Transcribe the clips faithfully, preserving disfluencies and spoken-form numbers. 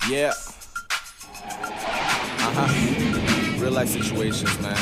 Yeah. Uh-huh. Real life situations, man.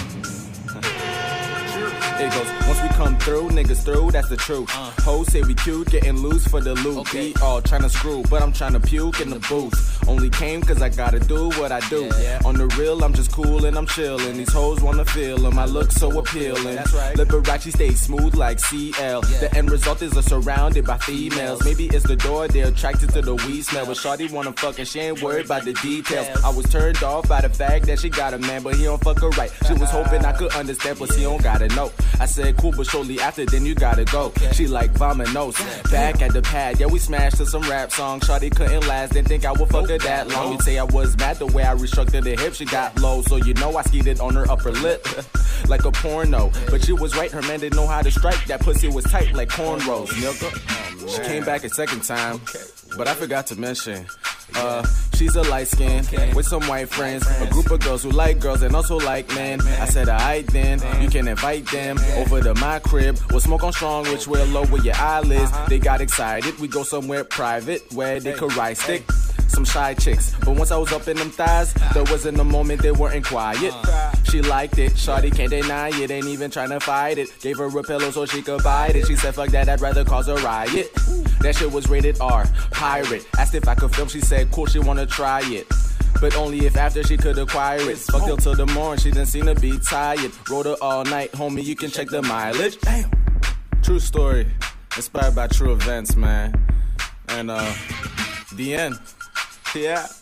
It goes, once we come through, niggas through, that's the truth. Uh. Hoes say we cute, getting loose for the loot. Okay. Be all trying to screw, but I'm trying to puke in the booth. Only came cause I gotta do what I do. Yeah, yeah. On the real, I'm just cool and I'm chillin'. These hoes wanna feel them, I look so appealing. That's right. Liberace stay smooth like C L. Yeah. The end result is a surrounded by females. Maybe it's the door, they're attracted to the weed smell. But shawty wanna fuck and she ain't worried about the details. I was turned off by the fact that she got a man, but he don't fuck her right. She was hoping I could understand, but she don't gotta know. I said cool, but shortly after, then you gotta go. She like vominos. Back at the pad, yeah, we smashed to some rap songs. Shawty couldn't last, didn't think I would fuck her that long. You'd say I was mad the way I restructured the hip. She got low, so you know I skeeted on her upper lip like a porno. But she was right, her man didn't know how to strike. That pussy was tight like cornrows, nigga. She came back a second time, but I forgot to mention. Uh, she's a light skin okay. with some white friends, a group of girls who like girls and also like men. I said, alright then, you can invite them over to my crib. We'll smoke on strong, which will lower your eyelids. They got excited, we go somewhere private where they could ride stick. Some shy chicks, but once I was up in them thighs, there wasn't a moment they weren't quiet. She liked it, shawty can't deny it, ain't even trying to fight it. Gave her a pillow so she could bite it. She said, fuck that, I'd rather cause a riot. That shit was rated R, pirate. Asked if I could film, she said, cool, she wanna try it. But only if after she could acquire it. Fucked till till the morning, she didn't seem to be tired. Rode her all night, homie, you can check the mileage. Damn. True story, inspired by true events, man. And uh, the end. Yeah.